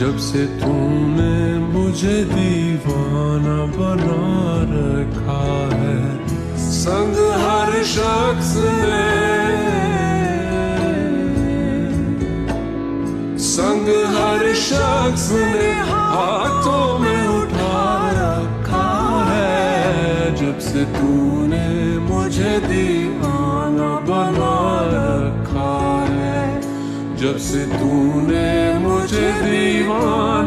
जब से तूने मुझे दीवाना बना रखा है, संग हर शख्स ने, संग हर शख्स ने हाथों में उठा रखा है। जब से तूने मुझे दीवाना बना रखा है, जब से तूने मुझे दीवाना